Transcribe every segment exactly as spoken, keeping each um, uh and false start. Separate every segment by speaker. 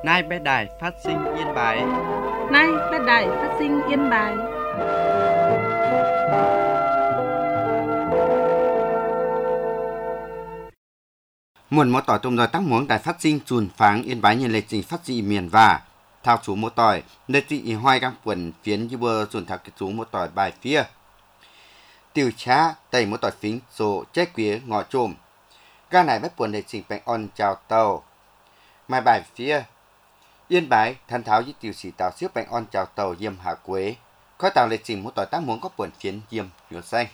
Speaker 1: Nay bé đài phát sinh Yên Bái.
Speaker 2: Nay bé đài phát sinh Yên Bái.
Speaker 1: Muốn một tỏi tôm rồi tác muốn đài phát sinh chùn pháng Yên Bái nhân lịch trình phát sinh miền và thao chú một tỏi nơi trị hoài các quần phiến như bơ chùn thảo kết chú một tỏi bài phía tiểu trá tẩy một tỏi phính số chết quía ngõ trồm ga này bắt buồn lịch trình bánh on chào tàu mai bài phía Yên Bái thân tháo với tiểu sĩ tàu xếp bánh on chào tàu diêm hạ quế khói tàu lịch trình một tỏi tác muốn có buồn phiến diêm nhựa xanh.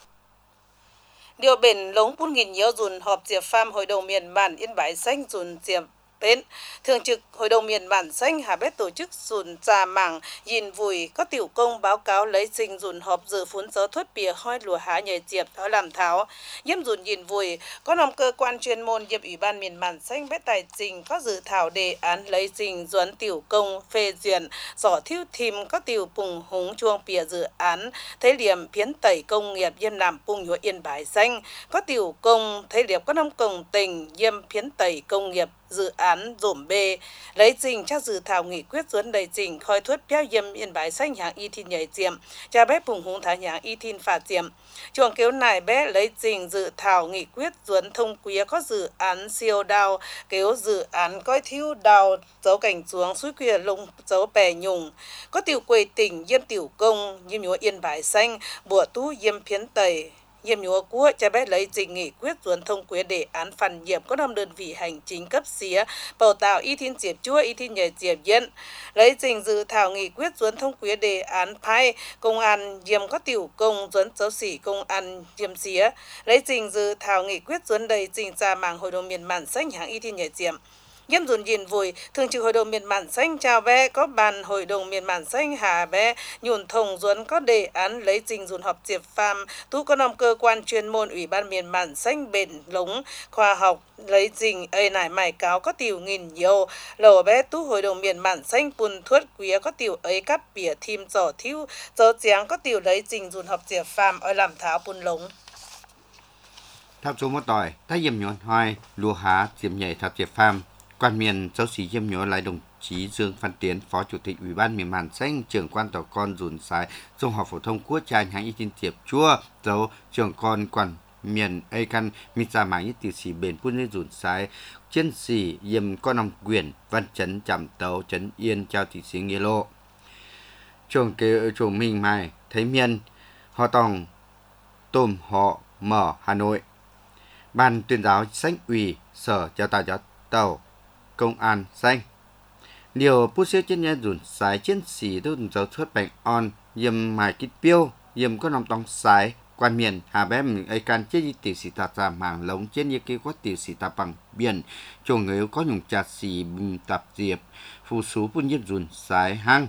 Speaker 2: Điều bền lống bốn nghìn nhiều dùn họp diệp pham hội đồng miền bản Yên Bái xanh dùn diệp tên thường trực hội đồng miền bản xanh hà bét tổ chức dùn trà mảng nhìn vùi có tiểu công báo cáo lấy trình dùn họp dự phún gió thuất bìa hoi lùa há nhảy diệp tháo làm tháo nhiễm dùn nhìn vùi có nòng cơ quan chuyên môn diệp ủy ban miền bản xanh bét tài trình có dự thảo đề án lấy trình duẩn tiểu công phê duyệt giỏ thiêu thìm có tiểu bùng húng chuông bìa dự án thế liềm phiến tẩy công nghiệp diêm làm bùng nhúa Yên Bái xanh có tiểu công thế liệp có nòng công tình diêm phiến tẩy công nghiệp dự án dổm bê lấy trình cho dự thảo nghị quyết duẩn đầy trình khoi thuất béo diêm Yên Bái xanh hàng y thiên nhảy diệm cha bé bùng húng thả hàng y thiên phạt diệm chuồng kéo nải bé lấy trình dự thảo nghị quyết duẩn thông quý có dự án siêu đào kéo dự án coi thiếu đào dấu cảnh xuống suối quìa lông dấu bè nhung có tiểu quầy tỉnh diêm tiểu công diêm nhúa Yên Bái xanh bùa tú diêm phiến tẩy Nhiệm nhúa của cha bé lấy trình nghị quyết duẩn thông quyết đề án phần nhiệm có năm đơn vị hành chính cấp xía bầu tạo y thiên diệp chúa y thiên nhảy diệp yên lấy trình dự thảo nghị quyết duẩn thông quyết đề án phai công an diêm có tiểu công duẩn giáo sĩ công an diêm xía lấy trình dự thảo nghị quyết duẩn đầy trình ra mảng hội đồng miền bản xanh hàng y thiên nhảy diệp Nhiêm dùn nhìn vùi, thường trực hội đồng miền bản xanh chào bé có bàn hội đồng miền bản xanh hà bé nhùn thông duẩn có đề án lấy trình dùn họp diệp pham tú có nòng cơ quan chuyên môn ủy ban miền bản xanh bền lống khoa học lấy trình ây nải mải cáo có tiểu nghìn nhiều lầu bé tú hội đồng miền bản xanh bùn thuất quý có tiểu ấy cắp bỉa thìm giỏ thiêu gió giáng có tiểu lấy trình dùn họp diệp pham ở làm tháo bùn lống.
Speaker 1: Tháp số một tỏi thay diêm nhọn hoài lúa há diêm nhảy tháp diệp pham quan miền giáo sĩ diêm nhớ lại đồng chí Dương Văn Tiến, Phó Chủ tịch Ủy ban miền bản xanh, trưởng quan tàu con dùn sái, trung học phổ thông quốc trai hàng y tin tiệp chua, dấu trưởng con quản miền A căn mi ra mảng y tiểu sĩ bền quân lên dùn sái, chiến sĩ diêm con nòng quyền văn chấn chạm tàu chấn yên trao thị sĩ nghĩa lộ. Trường kế trường mình mai thấy miền họ tòng tôm họ mở Hà Nội. Ban tuyên giáo sách ủy sở giao tài giáo tàu công an xanh điều bút siêu chiến nhân dùn sái chiến sĩ tôi giáo xuất bệnh on yếm mài kít piêu yếm có nòng tòng sái quan miền hà bé mình ai can chết như tiểu sĩ tạt ra mảng lống trên như kia có tiểu sĩ tạt bằng biển chỗ người có nhung trà xì bùm tạp diệp phù sú bún yếm dùn sái hang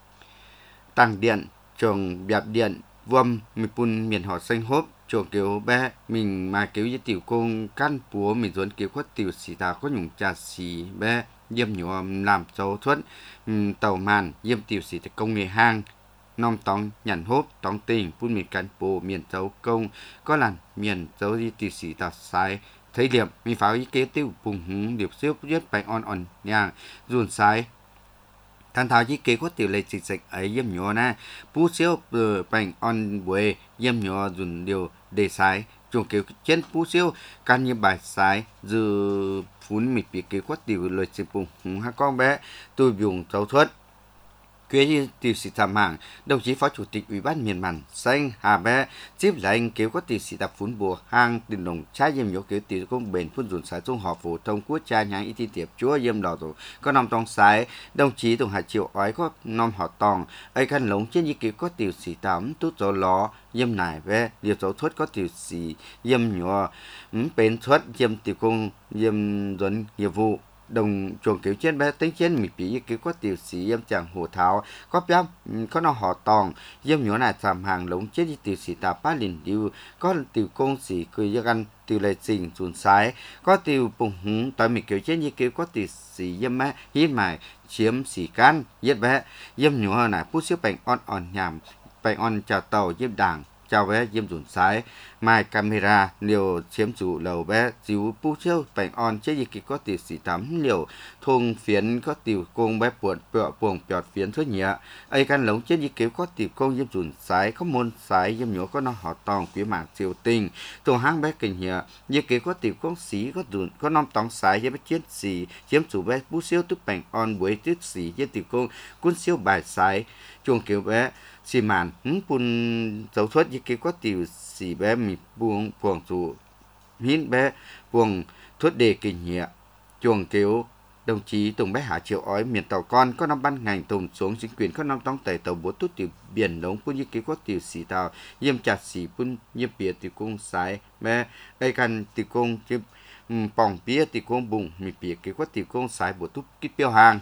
Speaker 1: tăng điện trồng bẹp điện vâm mình bún miền họ xanh hốp chỗ kiểu bé mình mà kiểu như tiểu công căn búa mình dồn kiểu có tiểu sĩ ta có nhung trà xì bé diêm nhọ làm dấu thuận tàu màn diêm tiểu sĩ công nghệ hang nom tóng nhằn hốp tóng tình phun miền cán bộ miền dấu công có làn miền dấu đi tiểu sĩ ta sai thấy liệp mình pháo ý kế tiêu bùng hứng điệp xếp giết bánh on on nhàng dùn sai Thanh thảo chí kế có tiểu lệ dịch dịch ấy yếm nhỏ na bú xíu bờ bánh on buổi yếm nhỏ dùn điều đề sái chung kiểu trên bú xíu can như bài sái dư phun mịt bị kế có tiểu lệ dịch bùng hùng hai con bé tôi dùng giáo thuật Quế như tiểu sĩ tham hàng, đồng chí Phó Chủ tịch Ủy ban miền bản xanh Hà Bé tiếp lệnh kéo có tiểu sĩ tập phun bùa hang tiền đồng trái diêm nhổ kéo tiểu công bền phun dồn sái trung học phổ thông quốc gia nhang y tin tiệp chúa diêm đỏ tổ có nằm trong sái đồng chí tổng hạ triệu ói có nằm họ tòng ấy khăn lống trên như kéo có tiểu sĩ tám tút gió ló diêm nải về điều giáo thuật có tiểu sĩ diêm nhổ bền thuật diêm tiểu công diêm dồn nghiệp vụ đồng chuồng kiểu trên bé tính trên mịt bị kiểu có tiểu sĩ yếm chẳng hồ tháo có bám có nó họ tòng yếm nhỏ này làm hàng lống chết như tiểu sĩ tà ba liền điêu có tiểu công sĩ cười cho ăn tiểu lệ trình dùn sái có tiểu bùng hứng tại mịt kiểu trên như kiểu có tiểu sĩ yếm má hít mải chiếm sĩ can yết bé yếm nhỏ này bút xếp bánh on on nhảm bánh on chào tàu yếm đảng chào bé diêm dùn sái mai camera liều chiếm chủ lầu bé chiếu pu chiêu bảnh on chế gì có tiểu sĩ tắm liều thùng phiến có tiểu công bé buồn bẹo buồng bẹt phiến thối nhẹ ai can lống chế gì có tiểu công diêm dùn sái có môn sái diêm nhổ có nó họ tòng quý mảng chiều tình tổ hang bé kinh nhẹ gì có tiểu công sĩ có dùn có năm tòng sái với bé chiến sĩ chiếm chủ bé pu chiêu tức bảnh on buổi tiết sĩ với tiểu công quân siêu bài sái chuồng kiểu bé xì màn pun dấu thuật như cái có tiểu xì bé mì buông buồng chủ hiến bé buồng thuật đề kinh nhẹ chuồng kiểu đồng chí Tùng bé Hạ Triệu ói miền tàu con có năm ban ngành tùng xuống chính quyền có năm tông tẩy tàu bố tút tiểu biển lống pun như cái có tiểu xì tàu yêm chặt xì pun yêm bìa tiểu cung sái bé ai cần tiểu cung chứ bỏng bìa tiểu cung bùng mì bìa cái có tiểu cung sái bố tút kít tiêu hàng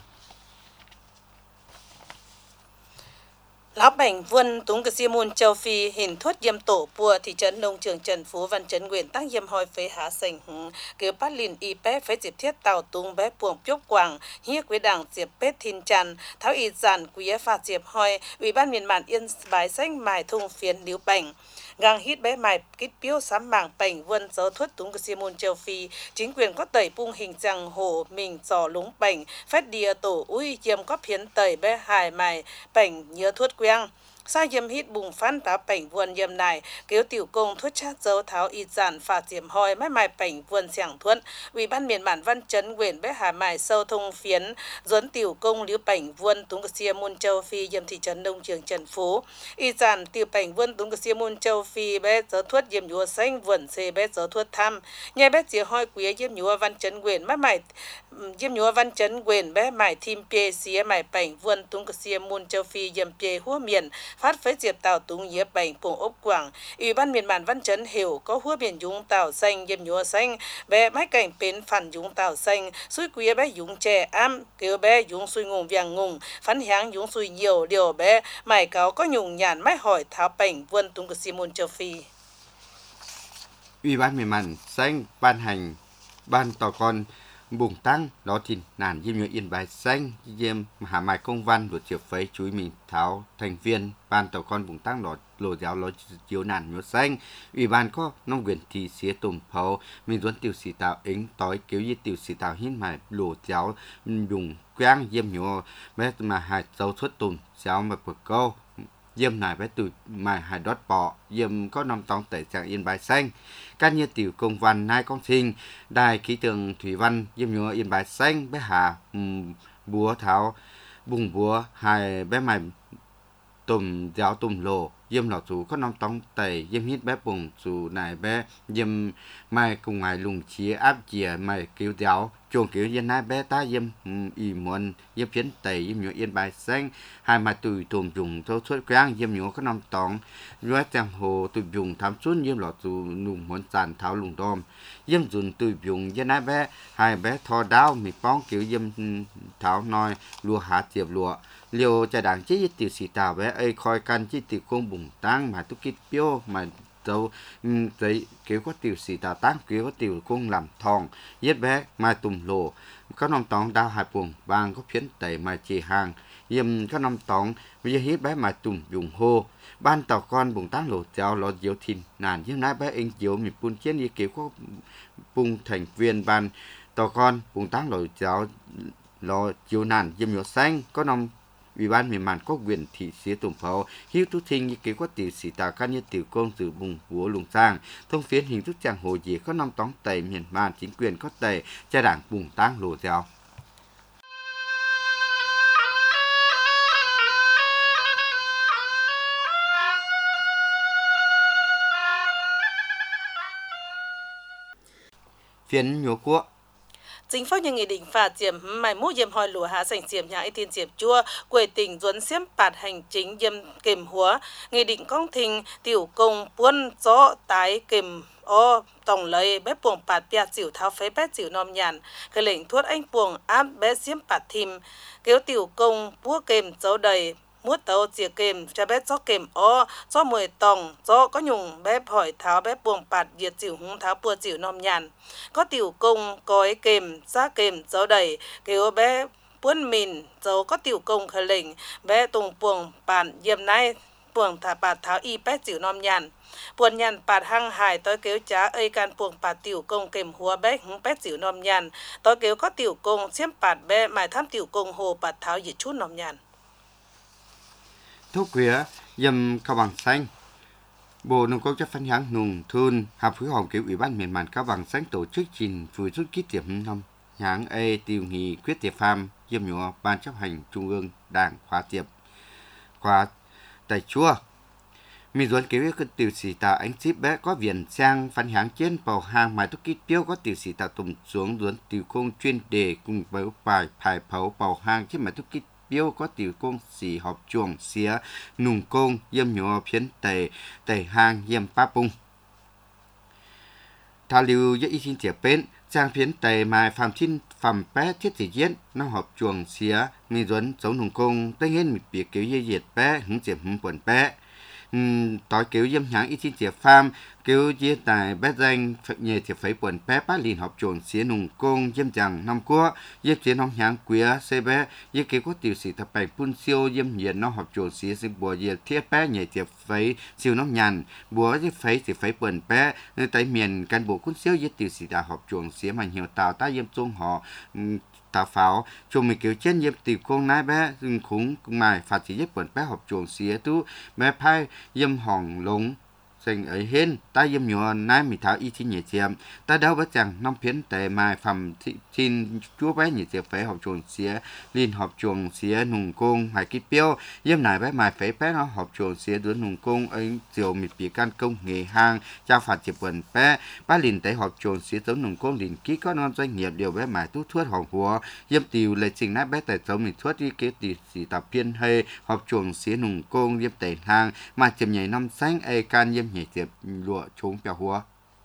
Speaker 2: Lão Bảnh Vân Túng Cơ Xia Môn Châu Phi hình thuất yêm tổ bùa thị trấn nông trường Trần Phú Văn Trấn Nguyễn tăng yêm hoi phế hạ sành kêu bát lìn y bé phế diệp thiết tàu tung bé buồng chốc quảng hiếc quý đảng diệp bết thiên tràn tháo y giản quý phạt diệp hoi ủy ban miền mạn yên bái xanh mài thung phiến liễu bảnh gang hít bé mài kít piêu sám mảng Bảnh Vân dấu thuất Túng Cơ Xia Môn Châu Phi chính quyền có tẩy bung hình rằng hồ mình giò lúng Bảnh phết đìa tổ ui yêm có phiến tẩy bé hài mài Bảnh nhớ thuất quang sa yêm hít bùng phan tá Bảnh Vân yêm này kêu tiểu công thuất chát dấu tháo y giản phạt diệp hoi mái mài Bảnh Vân sảng thuận ủy ban miền mạn Văn Trấn Nguyễn bé hà mài sâu thông phiến duấn tiểu công liễu Bảnh Vân Túng Cơ Xia Môn Châu Phi yêm thị trấn nông trường Trần Phú y giản tiểu Bảnh Vân Túng Cơ Xia Môn Châu Phi bé dấu thuất yêm nhúa xanh vườn xê bé dấu thuất thăm nhai bé chỉ hoi quý yêm nhúa Văn Trấn Nguyễn mái mài yêm nhúa Văn Trấn Nguyễn bé mài thim pê xía mài Bảnh Vân Túng Cơ Xia Môn Châu Phi yêm pê hua miền phát phế diệp tàu Túng yếm Bảnh buồng ốc quảng ủy ban miền mạn Văn Trấn hiểu có hua biển dũng tàu xanh yêm nhúa xanh bé mái cảnh bến phản dũng tàu xanh suy quý bé dũng trẻ am kêu bé dũng suy ngùng vàng ngùng phán háng dũng suy nhiều điều bé mải cáo có nhung nhàn mái hỏi tháo Bảnh Vân Túng Cơ Xia Môn Châu Phi
Speaker 1: ủy ban miền mạn xanh ban hành ban tàu con bùng tăng đó thì nản diêm nhựa yên bái xanh diêm hạ mài công văn của triệu phấy chuối mình tháo thành viên ban tàu con bùng tăng đó lồ giáo lối chiếu nản nhựa xanh ủy ban có nông quyền thì xía tùm phấu mình duẫn tiểu sĩ tạo ính tối kiểu như tiểu sĩ tạo hiến mài lồ giáo dùng quang diêm nhựa bé mà hài dấu xuất tùm giáo mà bực câu diêm này bé từ mài hài đót bọ diêm có năm tông tẩy trạng yên bái xanh các như tiểu công văn nai công sinh đài khí tượng thủy văn diêm nhựa yên bái xanh bé hà um, búa tháo bùng búa hai bé mài tùm giáo tùm lồ diêm lọ chú có năm tông tẩy diêm hít bé bùng chú này bé diêm mài cùng ngài lùng chia áp chìa mài cứu giáo chuồng kiểu dân nai bé ta diêm y muôn diêm phiến tẩy diêm nhựa yên bài xanh hai mà tùy tùm dùng thâu suốt quang diêm nhựa có năm tông rồi chẳng hồ tùy dùng tham xuống diêm lọ chú nùng muốn sàn tháo lùng đom diêm dùng tùy dùng dân nai bé hai bé thò đáo mì bóng kiểu diêm tháo nói lùa hạt diệp lùa liều trà đảng chế tiểu sĩ tàu bé ấy khoi căn chế tiểu công bùng tăng mà tu kít piêu mà dấu giấy kiểu có tiểu sĩ tàu tăng kiểu có tiểu công làm thòng giết bé mà tùm lồ có năm tông đào hai buồng vàng có phiến tẩy mà chỉ hàng yếm có năm tông bây giờ hít bé mà tùm dùng hô ban tàu con bùng tăng lồ giáo lò diếu thìn nản như nãy bé anh diếu mình phun chiến đi kiểu có bùng thành viên ban tàu con bùng tăng lồ giáo lò diếu nản yếm nhựa xanh có năm ủy ban miền mạn có quyền thị xía tùm pháo hiếu tu sinh như kế có tiểu sĩ tà can như tiểu công từ vùng húa lùng sang thông phiến hình thức chàng hồ dì có năm tóng tẩy miền mạn chính quyền có tẩy cha đảng bùng tăng lồ giáo phiến nhúa quốc
Speaker 2: chính phủ những nghị định phạt diệm mài mũ diệm hoi lúa hạ sành diệm nhà ấy tiên diệm chua quê tỉnh duẫn xiêm phạt hành chính diệm kềm húa nghị định công thình tiểu công buôn gió tái kềm ô tổng lấy bé buồng phạt bia chịu tháo phế bé chịu nom nhàn cái lệnh thuốc anh buồng áp bé xiêm phạt thìm kéo tiểu công búa kềm dấu đầy mút tàu chia kềm cho bé cho kềm ô cho mười tòng cho có nhung bé hỏi tháo bé buồng bạt diệt chịu hung tháo bùa chịu nom nhàn có tiểu công cói kềm giá kềm dấu đầy kêu bé buôn mìn dấu có tiểu công khởi lệnh bé tùng buồng bản diệm này ปวงถาปาดเท้าอีแปะจิ๋วน้อมยันปวนยันปาดหั่งหายต้อยเกียวจ้าเอ้ยการปวงปาดติ๋วกงเก็มหัวแบะหึงแปะจิ๋วน้อมยันต้อยเกียวก็ติ๋วกงเสียมปาดแบะหมายทำติ๋วกงโหปาดเท้าหยิดชุนน้อมยัน
Speaker 1: ทุกเวียยำกระวังxanh Bộ Nông nghiệp phân hạng nông thôn hợp phối hợp kiểu Ủy ban miền Màn Cao Bằng sáng tổ chức trình vừa rút ký điểm năm hạng A tiêu nghị quyết tiệp pham diêm nhỏ ban chấp hành trung ương đảng khóa tiệp khóa tại chùa mình muốn kiểu cái tiểu sĩ tạo ánh chip bé có viền sang phân hạng trên bầu hàng màทุกký tiêu có tiểu sĩ tạo tùng xuống muốn tiểu công chuyên đề cùng với bài bài pháo bầu hàng trên màทุกký Biêu có tiểu công sĩ họp chuồng xía nùng công yêm nhỏ phiến tề tề hang yêm pa pung thà lưu với ý xin tiệp bên trang phiến tề mai phạm thiên phạm bé thiết chỉ diễn nó họp chuồng xía mi duấn giống nùng công tới hết một việc kiểu dây diệt bé hứng tiệp hứng quần bé tối kiểu yêm háng ý xin tiệp pham kiểu dây tài bé danh nhờ tiệp phải quần bé bát liền họp chuồng xía nùng công yêm chẳng năm qua yêm chiến hong háng quía xe bé yêm kiểu có tiểu sĩ tập bài phun siêu yêm nhiệt nó họp chuồng xía sinh bùa nhiệt thiết bé nhờ tiệp phải siêu nó nhàn bùa yêm phải tiệp phải quần bé nơi tại miền cán bộ quân siêu yêm tiểu sĩ đã họp chuồng xía mà nhiều tàu ta yêm trung họ tàu pháo chung mình kiểu trên yêm tiểu công nái bé khủng mài phạt chỉ yêm quần bé họp chuồng xía tú bé phai yêm hỏng lống sinh ấy hên ta yếm nhỏ nái mi tháo y chi nhẹ chiêm ta đâu bất chẳng năm phiến tề mai phẩm xin chúa bé nhẹ chiêm phải học chuồng xía liên học chuồng xía nùng công hải kí piêu yếm này bé mai phải bé nó học chuồng xía đứa nùng công ấy chiều mi bị can công nghề hang trao phạt chụp quần bé ba liền tới học chuồng xía giống nùng công liền kí có non doanh nghiệp điều bé mai tú thuốc hỏng hùa yếm tiều lời trình nái bé tại giống mi thuốc đi kế tiều xì tập phiên hay học chuồng xía nùng công yếm tề hang mà chiêm nhảy năm sáng ai can yếm nhảy tiệp lụa trốn bèo hùa.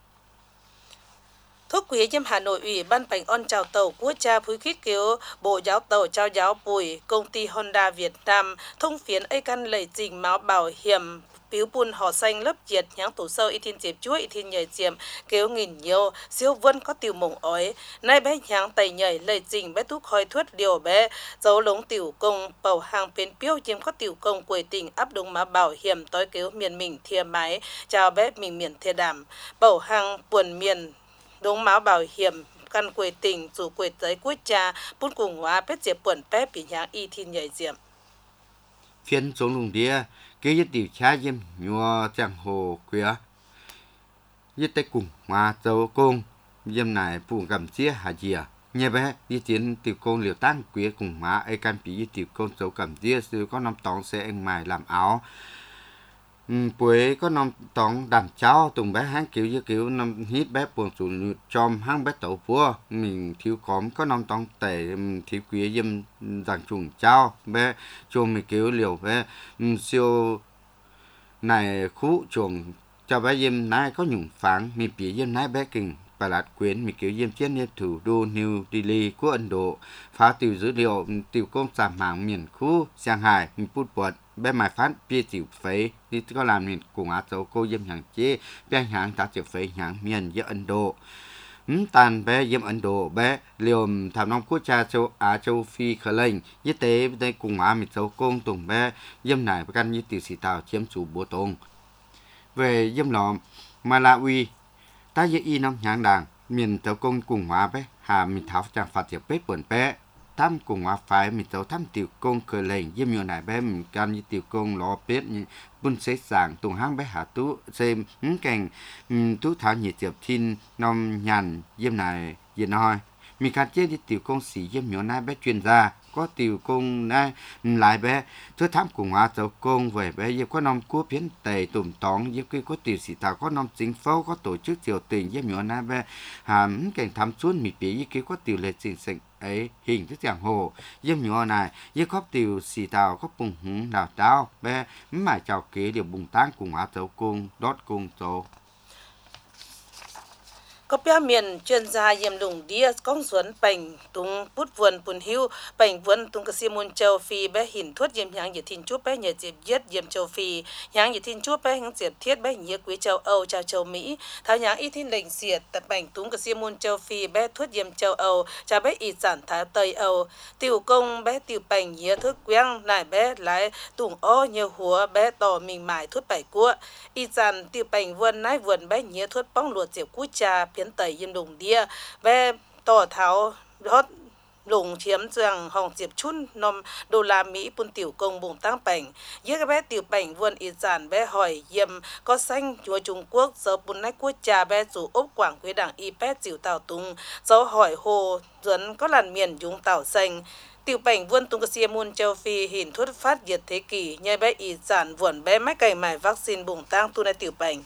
Speaker 2: Thuốc quý yêm Hà Nội Ủy ban bành on chào tàu quốc cha phúi khít kiếu bộ giáo tàu trao giáo bùi công ty Honda Việt Nam thông phiến ai căn lầy trình máu bảo hiểm biếu bùn họ xanh lớp diệt nháng tủ sâu y thiên chiếm chuối y thiên nhảy chiếm kéo nghìn nhiều siêu vân có tiểu mộng ói nay bé nháng tẩy nhảy lầy trình bé thuốc khói thuốc điều bé dấu lống tiểu công bầu hàng biến piêu chiếm có tiểu công quầy tỉnh áp đúng má bảo hiểm tối kéo miền mình thìa máy chào bé mình miền thìa đàm bầu hàng buồn miền đúng máu bảo hiểm căn quầy tỉnh chủ quầy giấy quốc cha bún cùng hóa bé diệp buồn bé bị nháng y thiên nhảy diệm
Speaker 1: phiên xuống lùng đĩa cái nhất điều tra yếm nhua chẳng hồ quía nhất tay cùng mà dấu công yếm này phụ cầm chia hà dìa nhé bé đi tiến tiểu công liều tăng quía cùng má ai can bị tiểu công dấu cầm chia sư có năm tóng sẽ anh mài làm áo buổi có năm tóng đàn cháu tùng bé háng kiểu như kiểu năm hít bé buồn chủ chom háng bé tẩu vua mình thiếu cóm có năm tóng tẩy thiếu quý dâm rằng trùng cháu bé chuồng mình kiểu liều bé siêu này khú chuồng cho bé dâm nái có nhung phẳng mình bị dâm nái bé kình và lạt quyến mình kiểu dâm chiến nghiệp thủ đô New Delhi của Ấn Độ phá tiểu dữ liệu tiểu công giảm mạng miền khu Shanghai Hải mình phút bột bé mai phát bia tiểu phế đi có làm nên cùng á châu cô dâm hàng chế bé hàng ta tiểu phế hàng miền giữa Ấn Độ tàn bé dâm Ấn Độ bé liều thảm nông quốc gia châu Á châu Phi khởi lệnh y tế đây cùng á mình châu công tùng bé dâm này căn như tiểu sĩ tàu chiếm chủ bố tông về dâm lòm Malawi ta dễ y năm nhãn đàng miền châu công cùng á bé hà mình tháo chẳng phạt tiểu bếp buồn bé thăm cùng hòa phải mình cháu thăm tiểu công khởi lệnh yếm nhiều này bé mình can như tiểu công lò bếp như bún xế sảng tùng hang bé hạ tú xem những cảnh tú thảo nhiệt tiệp thiên nông nhàn yếm này yếm nói mình khát chế đi tiểu công sĩ yếm nhiều này bé chuyên gia có tiểu công này lại bé tôi thăm cùng hòa cháu công về bé yếm có nông cua phiến tề tùm tóng yếm cái có tiểu sĩ thảo có nông chính phố có tổ chức tiểu tình yếm nhiều này bé hàm cảnh thăm xuống mình bị cái có tiểu lệ trình sinh ấy hình thức giảng hồ yếm nhỏ này yếm khóc tiểu xì tàu có bùng hứng đào đào bé mải chào kế điều bùng tán cùng á châu cung đốt cung châu
Speaker 2: có bia miền chuyên gia yếm lùng đĩa công xuân bành tung bút vườn bùn hưu bành vườn tung cái xiêm môn châu phi bé hình thuất yếm nhang nhiệt thiên chúa bé nhật diệp yết yếm châu phi nhang nhiệt thiên chúa bé hướng diệp thiết bé nhiệt quý châu âu chào châu mỹ tháo nhang y thiên lệnh diệt tập bành tung cái xiêm môn châu phi bé thuất yếm châu âu chào bé y sản thái tây âu tiểu công bé tiểu bành nhiệt thuất quang lại bé lái tùng o nhiều húa bé tò mình mải thuất bảy cua y sản tiểu bành vườn nái vườn bé nhiệt thuất bóng luộc diệp cú cha phiến tẩy yếm lùng đĩa bé tỏ tháo hót lùng chiếm rằng hồng diệp chun nom đô la mỹ bun tiểu công bùng tăng bảnh dưới cái bé tiểu bảnh vườn ít giản bé hỏi yếm có xanh chúa Trung Quốc giờ bun nách quốc cha bé chủ ốp quảng quế đảng y pet dịu tàu tung dấu hỏi hồ duẩn có làn miền dùng tàu xanh tiểu bảnh vườn tung cái xiêm môn châu phi hình thuất phát diệt thế kỷ nhai bé ít giản vườn bé mách cày mải vaccine bùng tăng tu này tiểu bảnh.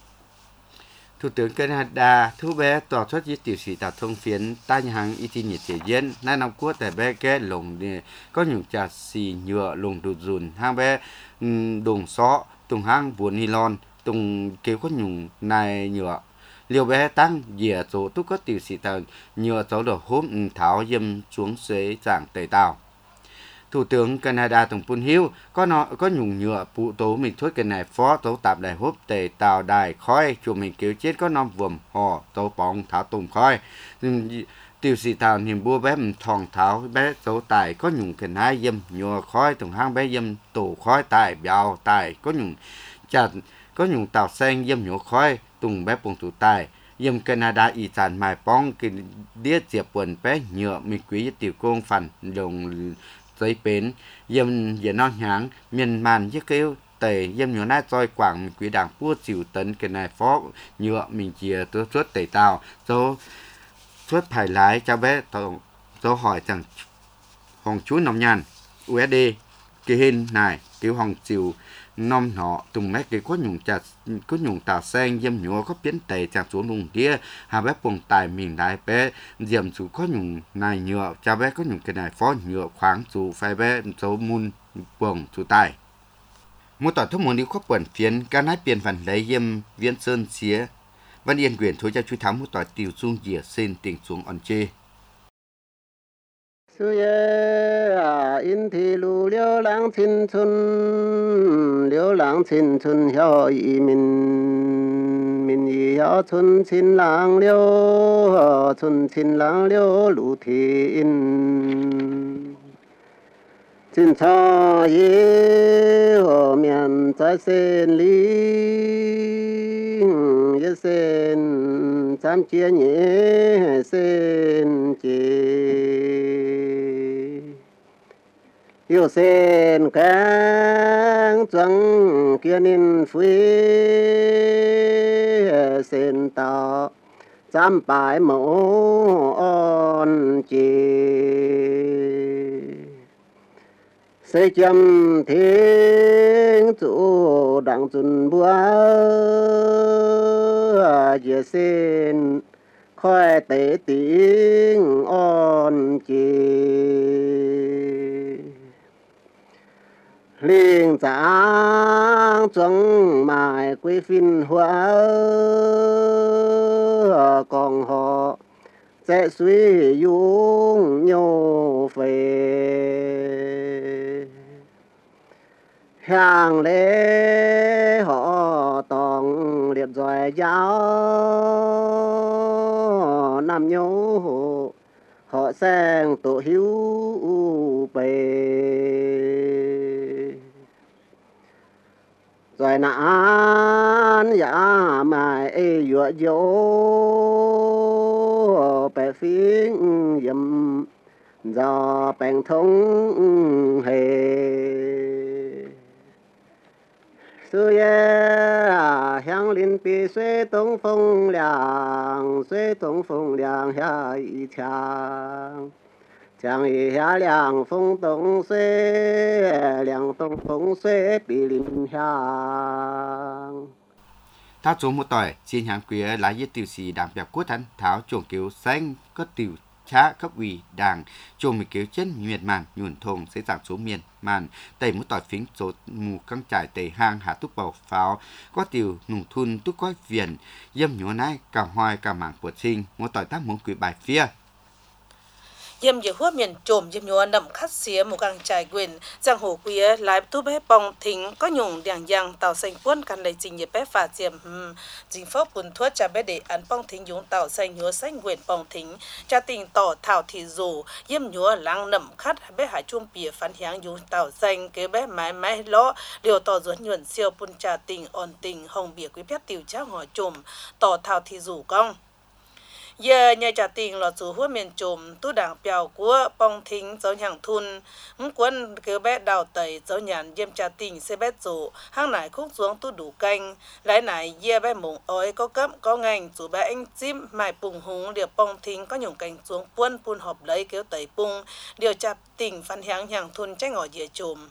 Speaker 1: Thủ tướng Canada thu bé tòa xuất với tiểu sĩ tạo thông phiến tai hàng y tín nhiệt thể dân nay năm quốc tại bé cái lồng có những trà xì nhựa lồng đụt dùn hang bé đồng xó tùng hang vốn nylon tùng kéo có nhung này nhựa liều bé tăng dìa số túc có tiểu sĩ tạo nhựa số đồ hôm tháo dâm xuống dưới dạng tẩy tàu. Thủ tướng Canada Tổng Pun Hiu có nó có nhung nhựa phụ tố mình thuốc cái này phó tố tạp đại hốp tề tàu đài khói chùa mình kéo chết có nom vườm hò tố bóng tháo tùng khói tiêu sĩ tàu niềm bua bé thòng tháo bé tố tài có nhung cái này dâm nhựa khói tùng hang bé dâm tủ khói tài bèo tài có nhung chặt có nhung tàu xanh dâm nhựa khói tùng bé bông tủ tài dâm Canada y sản mài bóng cái đĩa diệp quần bé nhựa mình quý tiểu công phần đồng giấy bến dâm dễ non nháng miền màn với kêu tẩy dâm nhỏ nát roi quảng quý đảng vua chịu tấn cái này phó nhựa mình chia tôi suốt tẩy tàu số suốt phải lái cho bé tàu số hỏi rằng hồng chú nông nhàn u ét đê cái hình này cái hồng chịu nom nọ tùng mấy cái có nhung chặt có nhung tàu xanh dâm nhựa có biến tẩy chặt xuống lùng kia hà bé bùng tài mình đại bé diệm chủ có nhung này nhựa cha bé có nhung cái này phó nhựa khoáng chủ phải bé số mun buồng chủ tài một tỏi thuốc muốn đi khóc quẩn phiến cá nát tiền phần lấy dâm viễn sơn xía văn yên quyền thôi cho chú thám một tỏi tiêu dung dìa xin tình xuống on chê
Speaker 3: 수예 인티루 려랑 친춘 려랑 친춘 혀이민 민이여 춘 친랑 려 춘 친랑 려 루티인 진차예 어면 자센 리 예센 잠지에 센지 yêu sen cang trăng kia nên phuê sen tỏ chăm bài mẫu on chì xây chăm thiên chủ đặng chuẩn búa dễ sen khói tế tiếng on chì liên giang trăng mài quê phiên hóa còn họ sẽ suy dung nhau về hàng lễ họ toàn liệt giỏi giáo nam nhau họ sang tổ hiếu về rồi nãn giả mà ê dọa dỗ bè phiến dầm do bèn thông hề sư ye 향林비水东风凉水东风凉下一腔江一下凉风东水凉东风水比林香
Speaker 1: tháo xuống một tỏi xin hàng quý lái với tiểu sĩ đảm bảo quốc thánh tháo chuồng cứu xanh có tiểu cha cấp ủy đảng chùm mì kéo chân miền màn nhuận thùng sẽ giảm số miền màn tẩy mũi tỏi phính số mù căng trải tẩy hang hạ túc bầu pháo có tiểu nùng thun túc coi viền dâm nhúa nai cả hoài cả mảng của sinh mũi tỏi tác muốn quỷ bài phía
Speaker 2: yếm dự hua miền trồm yếm nhúa nằm khát xía một càng trải quyền giang hồ quía lái tu bé bong thính có nhung đèn giang tàu xanh cuốn căn lấy trình nhiệt bé phà diệm hm chính pháp bùn thuốc cha bé để ăn bong thính dùng tàu xanh nhúa xanh quyền bong thính cha tình tỏ thảo thì dù yếm nhúa lăng nằm khát bé hải chuông bìa phán hiáng dùng tàu xanh kế bé mái mái ló điều tỏ ruột nhuận siêu bùn cha tình ổn tình hồng bìa quý bé tiểu cha ngõ trồm tỏ thảo thì dù cong giờ nhà trả tiền là chủ hua miền trùm tu đảng bèo của bong thính dấu nhàng thun quân kêu bé đào tẩy dấu nhàn dêm trả tiền xe bé chủ hang nải khúc xuống tu đủ canh lái nải dê bé mộng ói có cấp có ngành chủ bé anh chim mài bùng húng điều bong thính có nhung cành xuống quân pun họp lấy kêu tẩy bung điều trả tiền phan hiáng nhàng thun trách ngỏ dìa trùm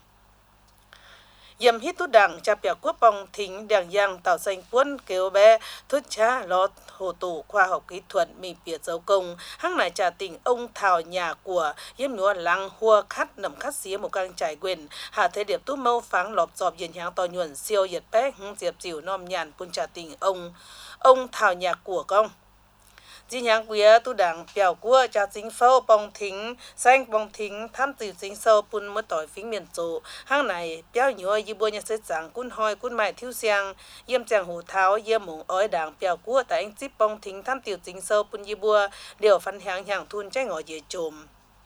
Speaker 2: yếm hít tu đảng cha bèo quốc bong thính đèn giang tàu xanh quân kêu bé thuyết cha lót hồ tủ khoa học kỹ thuật mình biệt dấu công hăng nải trả tình ông thảo nhà của yếm nhúa lăng hua khát nằm khát xía một căn trải quyền hạ thế điệp tu mâu pháng lọp dọp diện hàng to nhuận siêu nhiệt bé hứng diệp dìu nom nhàn pun trả tình ông ông thảo nhà của công chỉ nhang quía tu đảng bèo của cha chính phâu bong thính xanh bong thính tham tiểu chính sâu pun mất tỏi phím miền chỗ hang này bèo nhúa y bua nhà sẽ giảng cún hoi cún mại thiếu xiang yếm chàng hồ tháo yếm mùng ói đảng bèo của tại anh chip bong thính tham tiểu chính sâu pun y bua điều phân hàng hàng thun trái ngõ dễ trồm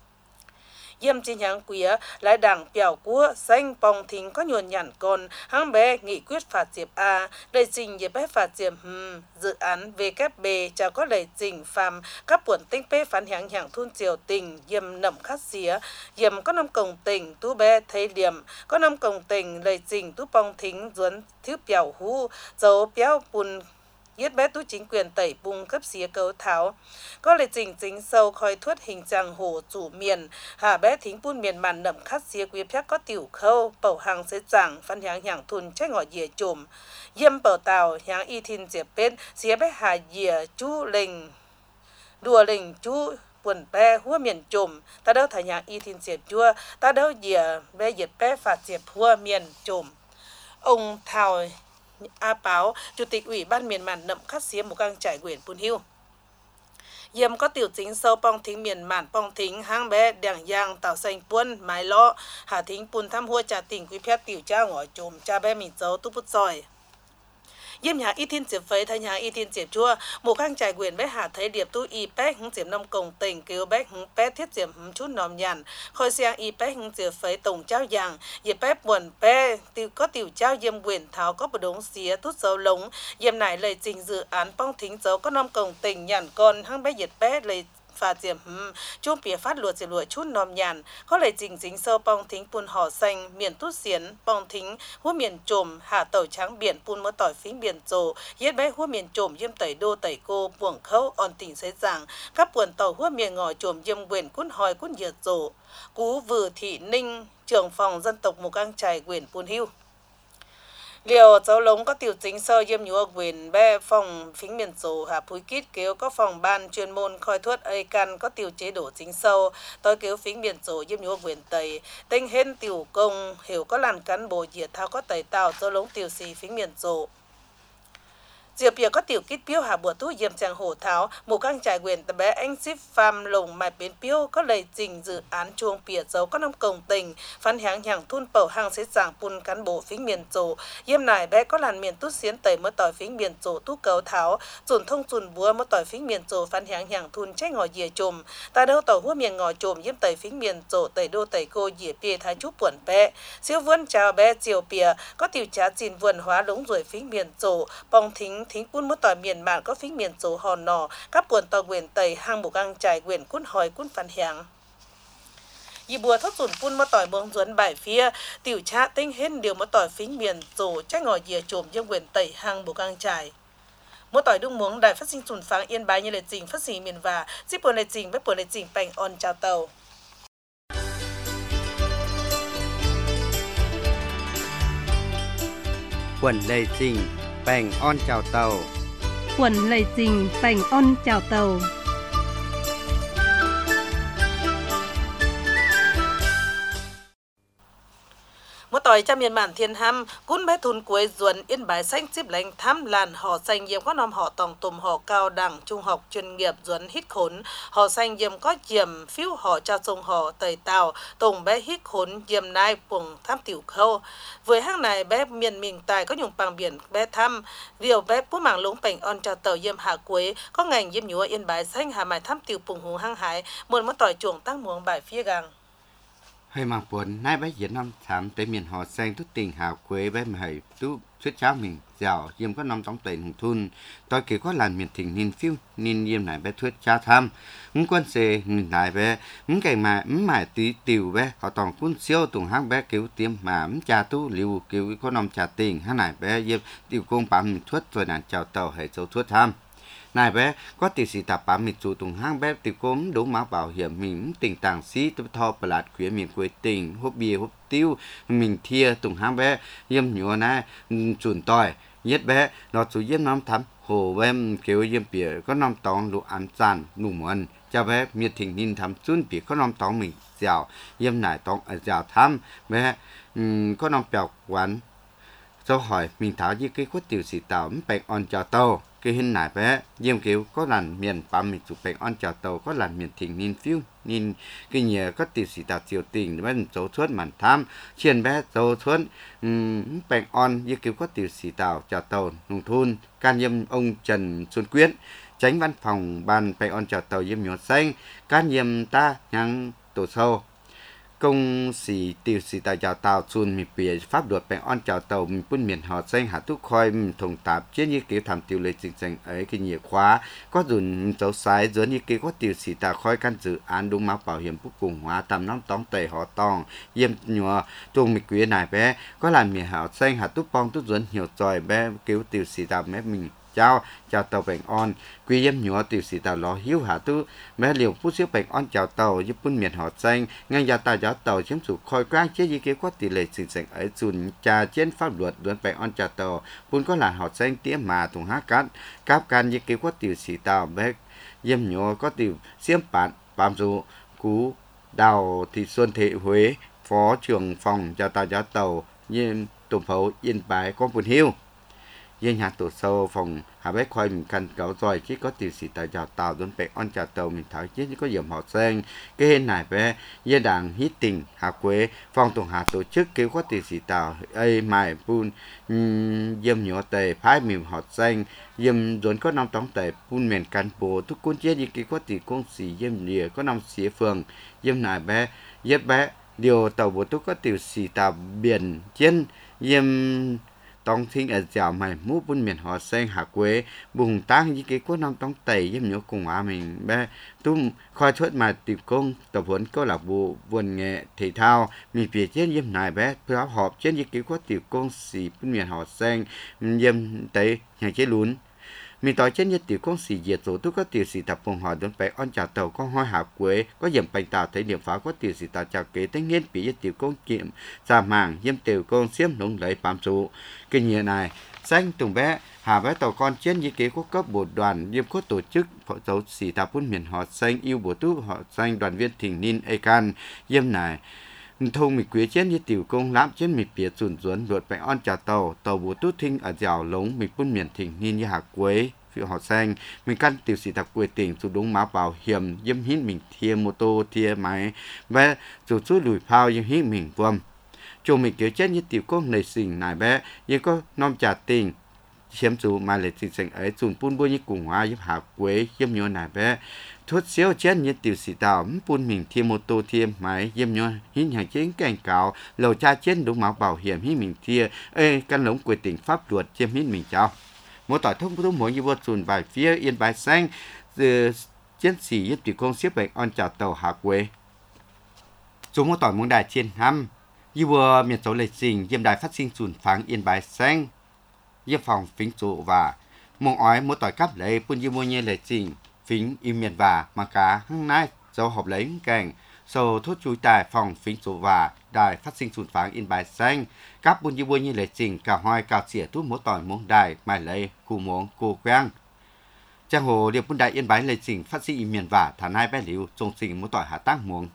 Speaker 2: yếm chỉ nhang quía lại đảng bèo của xanh bong thính có nhuận nhàn con hang bé nghị quyết phạt diệp a đầy trình về bé phạt diệp hm dự án vê kép bê chào có đầy trình phàm các buồn tinh bê phán hàng hàng thun triều tình yếm nằm khát xía yếm có năm cổng tình tu bé thấy điểm có năm cổng tình đầy trình tu bong thính duấn thiếu bèo hú dấu béo bùn yết bé tu chính quyền tẩy bung cấp xía cấu tháo có lệ trình chính sâu khói thuất hình trang hồ chủ miền hà bé thính bun miền màn nậm khát xía quý phép có tiểu khâu bầu hàng sẽ giảng phân hàng hàng thun trách ngọ dìa trùm yêm bầu tàu hàng y thìn diệp bên xía bé hà dìa chú lình đùa lình chú buồn bé hua miền trùm ta đâu thả hàng y thìn diệp chua ta đâu dìa bé diệt bé phạt diệp hua miền trùm ông thảo A Báo, Chủ tịch Ủy ban miền màn nậm khát xía một căn trải quyền Pun Hiu. Yếm có tiểu chính sâu bong thính miền màn bong thính hang bé đèn giang tàu xanh quân mái lọ hà thính pun tham hua trà tỉnh quý phép tiểu cha ngõ chùm cha bé mình dấu tu bút giỏi. Yếm nhà y thiên diệp phấy thay nhà y thiên diệp chua một khang trải quyền bé hạ thấy điệp tu y bé hứng diệp nông công tình kêu bé hứng bé thiết diệp hứng chút nòm nhàn khôi xe y bé hứng diệp phấy tổng trao giang diệp bé buồn bé tiêu có tiểu trao yếm quyền tháo có một đống xía tút dấu lống yếm này lời trình dự án bong thính dấu có nông công tình nhàn con hăng bé diệp bé lời phà diệp hm chung bìa phát luộc diệp luộc chút nòm nhàn có lời trình dính sâu bong thính pun hò xanh miền tút xiến bong thính hua miền trồm hạ tàu trắng biển pun mỡ tỏi phính biển trồ yết bé hua miền trồm yêm tẩy đô tẩy cô buồng khâu on tỉnh sẽ giảng các buồn tàu hua miền ngòi trồm yêm quyền cún hòi cún diệt rồ cú vừ thị ninh trưởng phòng dân tộc một căn trải quyền Pun Hiu liều dấu lống có tiểu chính sơ yêm nhúa quyền bé phòng phính miền dồ hạ phúi kít kêu có phòng ban chuyên môn khoi thuất ây căn có tiểu chế độ chính sâu tôi kêu phính miền dồ yêm nhúa quyền tây tinh hên tiểu công hiểu có làn cán bộ diệt thao có tẩy tàu dấu lống tiểu xì phính miền dồ diệp bìa có tiểu kít piêu hạ bùa thu yếm chàng hồ tháo một căn trải quyền tập bé anh ship farm lồng mạch biến piêu có lời trình dự án chuông bìa dấu có năm công tình phán hàng hàng thun bầu hàng sẽ giảng pun cán bộ phính miền trồ yếm này bé có làn miền tút xiến tẩy mỡ tỏi phính miền trồ tu cấu tháo dồn thông dồn búa mỡ tỏi phính miền trồ phán hàng hàng thun trách ngòi dìa trồm ta đâu tỏi hua miền ngòi trồm yếm tẩy phính miền trồ tẩy đô tẩy cô dìa bìa thái chú buồn bé siêu vươn chào bé chiều bìa có tiểu trá chín vườn hóa lống rồi phính miền trồ bong thính thính pun mất tỏi miền mạn có phính miền chỗ hòn nò các buồn tàu quyền tây hang một gang trải quyền cún hỏi cún phản hàng y bùa thốt sùn pun mất tỏi bông duấn bài phía tiểu cha tinh hên điều mất tỏi phính miền chỗ trách ngòi dìa trồm dương quyền tây hang một gang trải mất tỏi đung muống đài phát sinh sùn pháng yên bái như lệ trình phát sinh miền và zip buồn lệ trình với buồn lệ trình bành on chào tàu
Speaker 1: quần lệ trình bành on chào tàu
Speaker 4: quần lệ trình bành on chào tàu
Speaker 2: tỏi cha miền mạn thiên ham cún bé thun cuối ruồn yên bái xanh xếp lành thăm làn họ xanh diệm có nom họ tòng tùm họ cao đẳng trung học chuyên nghiệp ruồn hít khốn họ xanh diệm có diệm phiếu họ cha sông họ tẩy tàu tùng bé hít khốn diệm nai puồng tham tiểu khâu với hang này bé miền mình tài có nhung bằng biển bé thăm điều bé phú mảng lũng bành on cha tàu diệm hạ quế có ngành diệm nhúa yên bái xanh hà mài tham tiểu puồng hùng hang hải muôn mất tỏi chuồng tăng muồng bài phía gang
Speaker 1: hơi mang buồn nay bé Việt Nam thảm tới miền họ xanh thức tình hào quế bé mày tú xuất cháo mình giàu diêm có năm tống tiền hùng thun tôi kỳ có làn miền thỉnh nín phiêu nín diêm này bé thuyết cha tham muốn quan xe nhìn lại bé muốn cái mà muốn mải tí tiểu bé họ toàn quân siêu tùng hang bé cứu tiêm mà muốn cha tu liu cứu có năm trả tiền hang này bé diêm tiểu công bám mình thuyết rồi nạn chào tàu hệ dấu thuyết tham này bé có tiểu sĩ tập bám mình chủ tùng hang bé tiểu công đủ máu bảo hiểm mình tình tàng sĩ tôi thọ bờ lạt khuyến miền quê tỉnh hốp bia hốp tiêu mình thia tùng hang bé yếm nhựa này chuẩn tỏi nhất bé nó chủ yếm năm thắm hồ bé kêu yếm bia có năm tòng lụ ăn sàn nụ muôn cho bé miệt thỉnh nín thắm chun bia có năm tòng mình dẻo yếm nải tòng ở dẻo thắm bé có năm bèo quán câu hỏi mình tháo với cái khuất tiểu sĩ tàu bèn on chào tàu cái hình này bé diêm kiểu có lần miền bám mình chụp bèn on chào tàu có lần miền thỉnh nín phiêu nín cái nhờ có tiểu sĩ tàu chiều tình bé dấu thuất màn tham chiên bé dấu thuất bèn on với kiểu có tiểu sĩ tàu chào tàu nông thôn can diêm ông Trần Xuân Quyết tránh văn phòng ban bèn on chào tàu diêm nhỏ xanh can diêm ta nhang tổ sâu công sĩ tiểu sĩ tại chào tàu xuân mi bìa pháp luật bèn on chào tàu mi phun miền họ xanh hạ thúc khoi thùng tạp trên như kiểu tham tiểu lệ chính danh ấy cái nhiều khóa có dùn dấu sai dưới như kiểu có tiểu sĩ tại khoi căn dự án đúng máu bảo hiểm quốc cùng hóa tầm năm tống tề họ tòng yếm nhựa tuồng mi quý này bé có làm miền họ xanh hạ thúc bong thúc dẫn nhiều tròi bé kiểu tiểu sĩ tại mép mình chào chào tàu bèn on quy yếm nhựa tiểu sĩ tàu lò hiếu hạ tu mẹ liều phút xíu bèn on chào tàu giúp phun miền họ xanh ngang gia tài giáo tàu chiếm chủ khôi quang chế gì kia có tỷ lệ sự sành ở chùn trà trên pháp luật đối bèn on chào tàu phun có là họ xanh tía mà thùng hát cát cáp can gì kia có tiểu sĩ tàu bé yếm nhựa có tiểu xiêm bản bám dụ cú đào thị xuân thị Huế phó trưởng phòng chào tàu giáo tàu yên tổng phấu yên bái con buồn hiu yên hạt tổ sâu phòng hà bé khoai mình cần cáo rồi chứ có tiểu sĩ tại chào tàu đơn bè on chào tàu mình tháo chứ có điểm họ xanh cái hình này bé yên đảng hít tình hà quế phòng tổng hà tổ chức kêu có tiểu sĩ tàu ai mài pun yếm nhỏ tề phái mìm họ xanh yếm dồn có năm tống tề pun miền can bồทุกคนchế gì kêu có tiểu công sĩ yếm lìa có năm xía phường yếm này bé yếm bé điều tàu bộทุกcó tiểu sĩ tàu biển trên yếm tông thiên ở dạo mày mũ bún miền họ xanh hạ quế bùng tăng với cái quốc năm tông tây với nhớ cùng à mình bé tum khoai thuốc mà tìm công tập huấn có là bộ vườn nghệ thể thao mình phía trên yếm này bé phối hợp trên với cái quốc tiểu công sĩ bún miền họ xanh yếm tới nhà chế lún mình tỏi trên nhất tiểu công sĩ diệt số tôi có tiểu sĩ tập phòng họ đơn bè on chào tàu có hoa hạ quế có dầm bành tàu thấy điểm phá có tiểu sĩ tàu chào kế tính nghiên bị tiểu công kiểm giả màng yếm tiểu công xiêm nông lấy bám số cái nhà này xanh tùng bé hà bé tàu con trên như kế quốc cấp bộ đoàn yếm có tổ chức phó giáo sĩ tập phun miền họ xanh yêu bộ tu họ xanh đoàn viên thỉnh ninh ecan yếm này thông mịch quý trên như tiểu công lãm trên mịch bìa chuẩn duẩn luật bè on chào tàu tàu bộ tu thinh ở dạo lống mịch phun miền thỉnh ninh như hạ quế phiếu họ xanh mình căn tiểu sĩ tập quê tỉnh chủ đúng máu bảo hiểm yếm hít mình thia mô tô thia máy và chủ số lùi phao yếm hít mình vâm chủ mình kiểu chết như tiểu công này xình này bé nhưng có non trả tình chiếm chủ mà lại xình xình ấy chuẩn phun bôi như cùng hoa yếm hạ quế yếm nhô này bé thuốc xíu chết như tiểu sĩ tàu phun mình thia mô tô thia máy yếm nhô hít hàng chế cảnh cáo lầu cha chết đúng máu bảo hiểm hít mình thia ê căn lống quê tỉnh pháp luật chiếm hít mình chào một tỏi thông thông mỗi như vượt dùn bài phía yên bài xanh từ chiến sĩ giúp tiểu công xếp bệnh on chào tàu hạ quế chúng một tỏi muốn đài trên năm như vừa miền số lịch trình diêm đài phát sinh dùn pháng yên bài xanh diêm phòng phính trụ và mong ói một tỏi cắp lấy phun như mua như lịch trình phính im miền và mà cá hăng nai do họp lấy cảnh sầu thuốc chui tài phòng phính trụ và đài phát sinh dùn pháng yên bài xanh các buôn như buôn như lệ trình cả hoài cào xỉa thuốc mỗi tỏi muốn đài mài lấy cù muốn cô quen trang hồ điệp buôn đại yên bái lệ trình phát sinh miền và thả hai bé liu trông sinh mỗi tỏi hạ tác muống